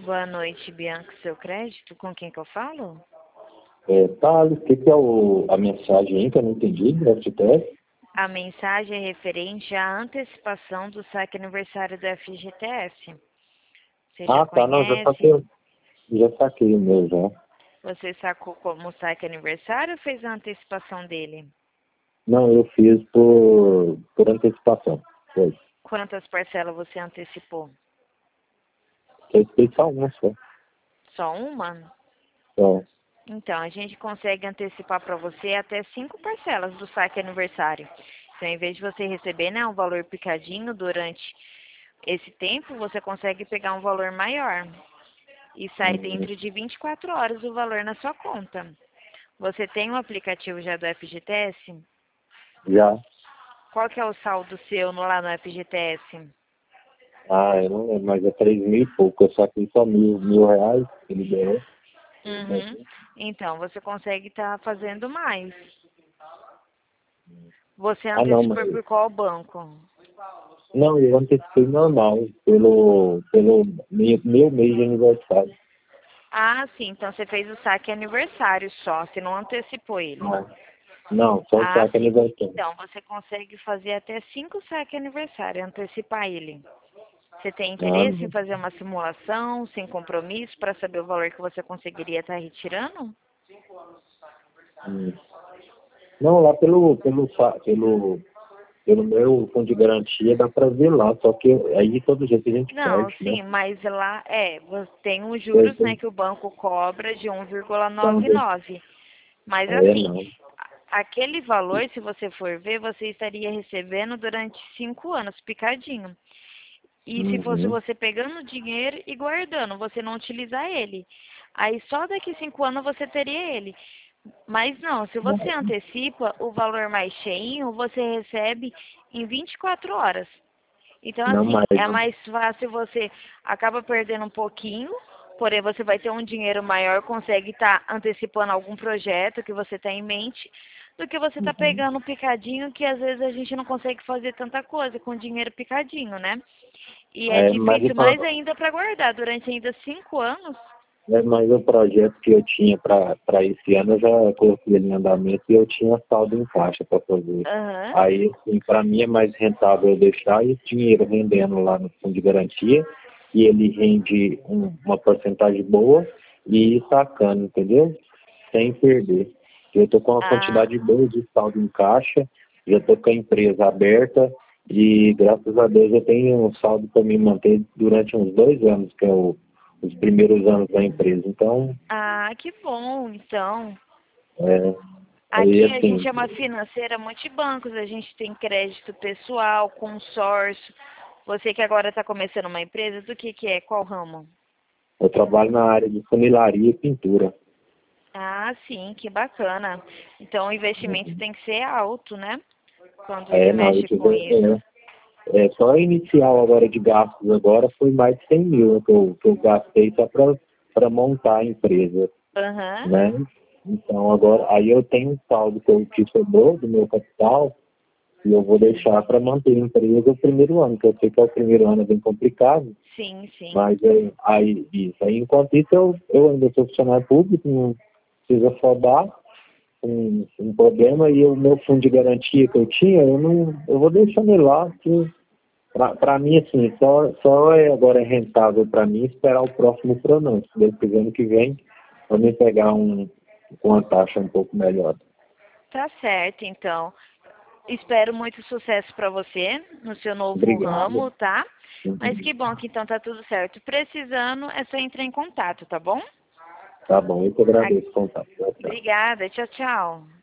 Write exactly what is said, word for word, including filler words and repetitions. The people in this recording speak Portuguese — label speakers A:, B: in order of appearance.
A: Boa noite, Bianca, seu crédito. Com quem que eu falo?
B: É, Thales, o que, que é o, a mensagem aí que eu não entendi do F G T S?
A: A mensagem é referente à antecipação do saque aniversário do F G T S. Você já
B: Ah, tá, não, já
A: conhece?
B: saquei, já saquei o meu já.
A: Você sacou como saque aniversário ou fez a antecipação dele?
B: Não, eu fiz por, por antecipação. Foi.
A: Quantas parcelas você antecipou?
B: Eu fiz só uma só.
A: Só uma?
B: Só.
A: Então, a gente consegue antecipar para você até cinco parcelas do saque aniversário. Então, em vez de você receber, né, um valor picadinho durante esse tempo, você consegue pegar um valor maior. E sai
B: Uhum.
A: dentro de vinte e quatro horas o valor na sua conta. Você tem o aplicativo já do F G T S?
B: Já.
A: Qual que é o saldo seu no- lá no F G T S?
B: Ah, eu não lembro, mas é três mil e pouco. Eu saquei só mil, mil reais que ele liberou.
A: Uhum. Então, você consegue estar fazendo mais. Você
B: Ah, não, mas...
A: antecipou por qual banco?
B: Não, eu antecipei normal, pelo, pelo meu, meu mês de aniversário.
A: Ah, sim. Então, você fez o saque aniversário só. Você não antecipou ele.
B: Não, não, só o
A: Ah,
B: saque
A: sim.
B: aniversário.
A: Então, você consegue fazer até cinco saques aniversário, antecipar ele. Você tem
B: Ah,
A: interesse em
B: não.
A: fazer uma simulação sem compromisso para saber o valor que você conseguiria estar retirando?
B: Hum. Não, lá pelo, pelo, fa- pelo, pelo meu fundo de garantia dá para ver lá, só que aí todo jeito a gente
A: Não,
B: perde, né?
A: sim, mas lá é, você tem os
B: Eu
A: juros, né,
B: tenho-
A: que o banco cobra de um vírgula
B: Não,
A: noventa e
B: eu-
A: nove. Mas
B: é,
A: assim,
B: não.
A: a- aquele valor, se você for ver, você estaria recebendo durante cinco anos, picadinho. E se fosse
B: Uhum.
A: você pegando o dinheiro e guardando, você não utilizar ele. Aí só daqui cinco anos você teria ele. Mas não, se você antecipa o valor mais cheinho, você recebe em vinte e quatro horas. Então,
B: Não
A: assim,
B: mais.
A: é mais fácil você acaba perdendo um pouquinho, porém você vai ter um dinheiro maior, consegue estar antecipando algum projeto que você tem em mente, do que você tá
B: Uhum.
A: pegando um picadinho que às vezes a gente não consegue fazer tanta coisa com dinheiro picadinho, né? E é
B: É, mas, o
A: difícil mais
B: pro-
A: ainda para guardar durante ainda cinco anos.
B: é, mas o projeto que eu tinha para esse ano eu já coloquei ele em andamento e eu tinha saldo em caixa para fazer.
A: Aham.
B: Aí, assim, para mim é mais rentável eu deixar esse dinheiro rendendo lá no fundo de garantia e ele rende um- uma porcentagem boa e ir sacando, entendeu? Sem perder. Eu estou com uma
A: Ah,
B: quantidade boa de saldo em caixa, já estou com a empresa aberta e graças a Deus eu tenho um saldo para me manter durante uns dois anos, que é o, os primeiros anos da empresa. Então,
A: ah, que bom, então.
B: é, aí
A: Aqui a gente
B: assim,
A: é uma financeira multibancos, a gente tem crédito pessoal, consórcio. Você que agora está começando uma empresa, do que que é? Qual ramo?
B: eu trabalho na área de funilaria e pintura.
A: Ah, sim, que bacana. Então o investimento tem que ser alto, né? Quando se
B: É, não, eu
A: mexe
B: tive,
A: com isso.
B: é, é, só a inicial agora de gastos agora foi mais de cem mil que eu, que eu gastei só para montar a empresa,
A: Aham.
B: né? Então agora, aí eu tenho um saldo que eu que sobrou do meu capital e eu vou deixar para manter a empresa o primeiro ano, que eu sei que é o primeiro ano é bem complicado,
A: Sim, sim.
B: mas é, aí, isso, aí enquanto isso eu, eu ainda sou funcionário público, não precisa rodar, um, um problema, e o meu fundo de garantia que eu tinha, eu não, eu vou deixando ele lá, que para mim, assim, só, só é agora é rentável para mim esperar o próximo pronome, se Deus quiser, ano que vem, para me pegar um, com uma taxa um pouco melhor.
A: Tá certo, então. Espero muito sucesso para você no seu novo
B: Obrigado.
A: ramo, tá? Mas
B: Uhum.
A: que bom que então tá tudo certo. Precisando, é só entrar em contato, tá bom?
B: Tá bom, eu que
A: A-
B: agradeço o contato. Tchau, tchau.
A: Obrigada. Tchau, tchau.